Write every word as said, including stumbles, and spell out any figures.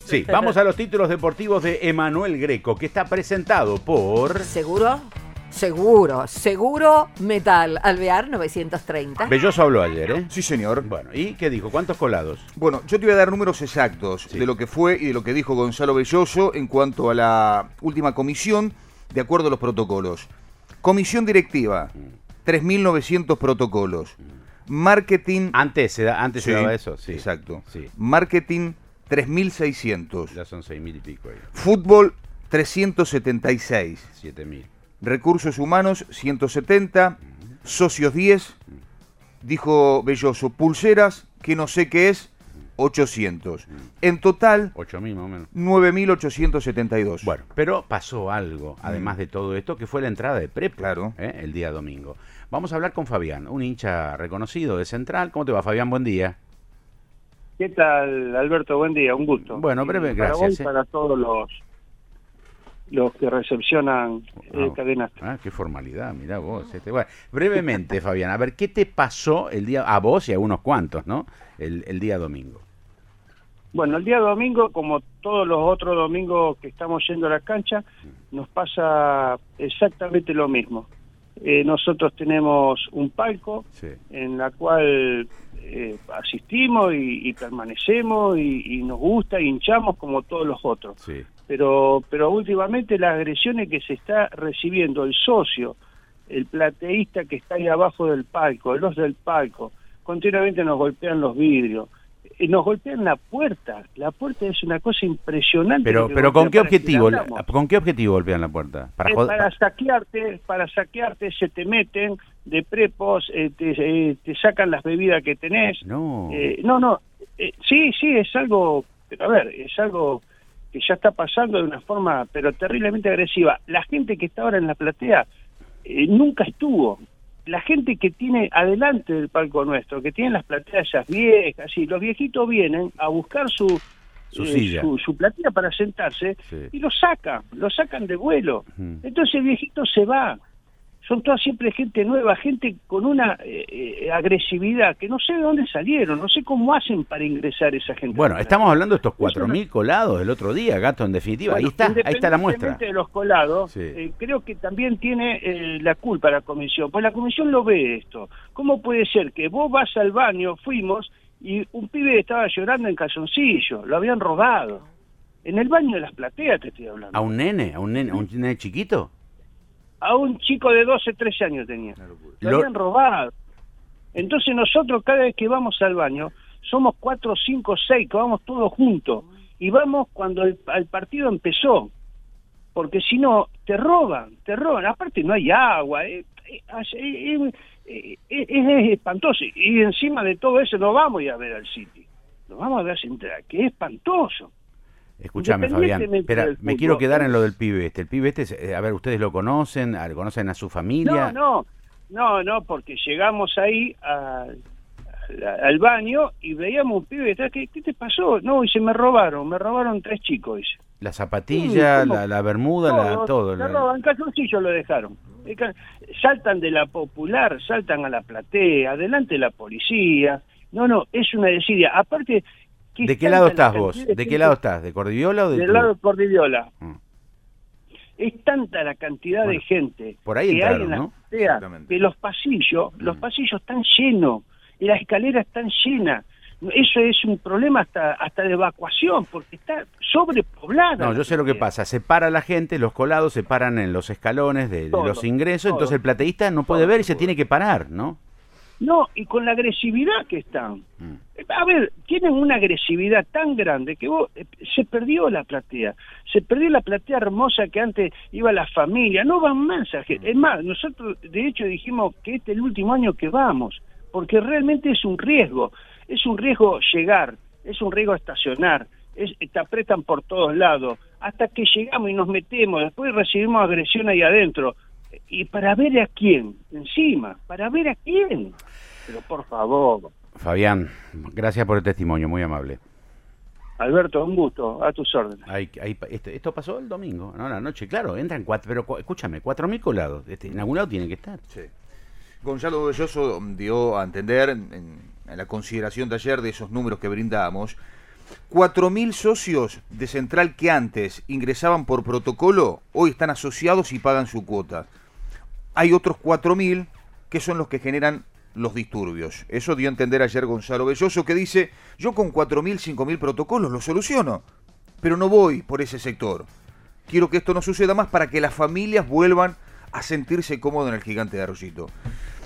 Sí, vamos a los títulos deportivos de Emanuel Greco, que está presentado por... ¿Seguro? Seguro, seguro Metal, Alvear novecientos treinta. Belloso habló ayer, ¿eh? Sí, señor. Bueno, ¿y qué dijo? ¿Cuántos colados? Bueno, yo te voy a dar números exactos Sí. de lo que fue y de lo que dijo Gonzalo Belloso en cuanto a la última comisión, de acuerdo a los protocolos. Comisión directiva, tres mil novecientos protocolos. Marketing... Antes se, da, antes Sí, se daba eso, sí. Exacto. Sí, Marketing, tres mil seiscientos. ya son seis mil y pico ahí. Fútbol, trescientos setenta y seis. Siete mil. Recursos humanos, ciento setenta. Socios, diez. Dijo Belloso, pulseras, que no sé qué es, ochocientos. En total, Ocho mil más o menos. nueve mil ochocientos setenta y dos. Bueno, pero pasó algo, además de todo esto, que fue la entrada de Prepo, Claro. ¿eh? El día domingo. Vamos a hablar con Fabián, un hincha reconocido de Central. ¿Cómo te va, Fabián? Buen día. ¿Qué tal, Alberto? Buen día, un gusto. Bueno, breve, Y para gracias, vos y eh. para todos los los que recepcionan eh, Ah, cadenas. Ah, qué formalidad, mirá vos. Este, bueno, brevemente, Fabián, a ver, ¿qué te pasó el día, a vos y a unos cuantos, ¿no? El, el día domingo. Bueno, el día domingo, como todos los otros domingos que estamos yendo a la cancha, nos pasa exactamente lo mismo. Eh, nosotros tenemos un palco Sí. en la cual eh, asistimos y, y permanecemos y, y nos gusta, hinchamos como todos los otros. Sí. pero pero últimamente las agresiones que se está recibiendo el socio, el plateísta que está ahí abajo del palco, los del palco, continuamente nos golpean los vidrios, eh, nos golpean la puerta, la puerta es una cosa impresionante. Pero, que pero golpean ¿con qué para que objetivo? la abramos. ¿Con qué objetivo golpean la puerta? Para Eh, joder. para saquearte, para saquearte, se te meten de prepos, eh, te, eh, te sacan las bebidas que tenés. No. Eh, no, no, eh, sí, sí, es algo, pero a ver, es algo que ya está pasando de una forma, pero terriblemente agresiva. La gente que está ahora en la platea eh, nunca estuvo. La gente que tiene adelante del palco nuestro, que tiene las plateas esas viejas, y los viejitos vienen a buscar su Su eh, silla. su, su platea para sentarse, Sí. y lo sacan, lo sacan de vuelo. Ujú. Entonces el viejito se va. Son todas siempre gente nueva, gente con una eh, eh, agresividad que no sé de dónde salieron, no sé cómo hacen para ingresar esa gente. Bueno, estamos hablando de estos cuatro Eso no- mil colados del otro día, Gato, en definitiva. Bueno, ahí está, ahí está la muestra. independientemente de los colados, Sí. eh, creo que también tiene eh, la culpa la comisión, pues la comisión lo ve esto. ¿Cómo puede ser que vos vas al baño, fuimos, y un pibe estaba llorando en calzoncillo, lo habían robado? En el baño de las plateas te estoy hablando. ¿A un nene? ¿A un nene, a un nene chiquito? A un chico de doce, trece años tenía. Lo Lo- habían robado. Entonces nosotros cada vez que vamos al baño, somos cuatro, cinco, seis, que vamos todos juntos. Y vamos cuando el, el partido empezó. Porque si no, te roban, te roban. Aparte no hay agua. eh, eh, eh, eh, eh, es espantoso. Y encima de todo eso no vamos a ir a ver al City. Lo vamos a ver a Central, que es espantoso. Escúchame, Fabián. Independientemente Espera, del me fútbol. quiero quedar en lo del pibe este. El pibe este, eh, a ver, ¿ustedes lo conocen? ¿A- ¿Conocen a su familia? No, no, no, no, porque llegamos ahí a- al, al baño y veíamos un pibe detrás. ¿Qué, ¿Qué te pasó? No, y se me robaron, me robaron tres chicos, dice. La zapatilla, ¿Cómo? la, la bermuda, la, Todo, todo. se la- roban, en calzoncillo lo dejaron. En cal- Saltan de la popular, saltan a la platea, adelante la policía. No, no, es una desidia. Aparte... que ¿De es qué lado tanta la estás vos? cantidad ¿De qué gente- lado estás? ¿De Cordiviola o del Del club? lado de Cordiviola. Mm. Es tanta la cantidad Bueno, de gente por ahí que hay entraron, en la ¿no? platea, Exactamente. que los pasillos, los Mm. pasillos están llenos, y las escaleras están llenas. Eso es un problema hasta hasta de evacuación, porque está sobrepoblada. No, la yo sé lo que platea. pasa. Se para la gente, los colados se paran en los escalones de, de Todo, los ingresos, todo. entonces el plateísta no puede Todo. ver y se tiene que parar, ¿no? No, y con la agresividad que están. Mm. A ver, tienen una agresividad tan grande que vos, eh, se perdió la platea. Se perdió la platea hermosa que antes iba la familia. No van más. a gente. Es más, nosotros de hecho dijimos que este es el último año que vamos, porque realmente es un riesgo. Es un riesgo llegar, es un riesgo estacionar. Es, te apretan por todos lados. Hasta que llegamos y nos metemos, después recibimos agresión ahí adentro. Y para ver a quién, encima, para ver a quién. Pero por favor. Fabián, gracias por el testimonio, muy amable. Alberto, un gusto, a tus órdenes. Hay, hay, esto, esto pasó el domingo, no, la noche, claro, entran cuatro, pero cu- escúchame, cuatro mil colados, este, en algún lado tienen que estar. Sí. Gonzalo Belloso dio a entender en, en la consideración de ayer de esos números que brindamos cuatro mil socios de Central que antes ingresaban por protocolo, hoy están asociados y pagan su cuota. Hay otros cuatro mil que son los que generan los disturbios. Eso dio a entender ayer Gonzalo Belloso, que dice, yo con cuatro mil, cinco mil protocolos lo soluciono, pero no voy por ese sector. Quiero que esto no suceda más para que las familias vuelvan a sentirse cómodas en el Gigante de Arroyito.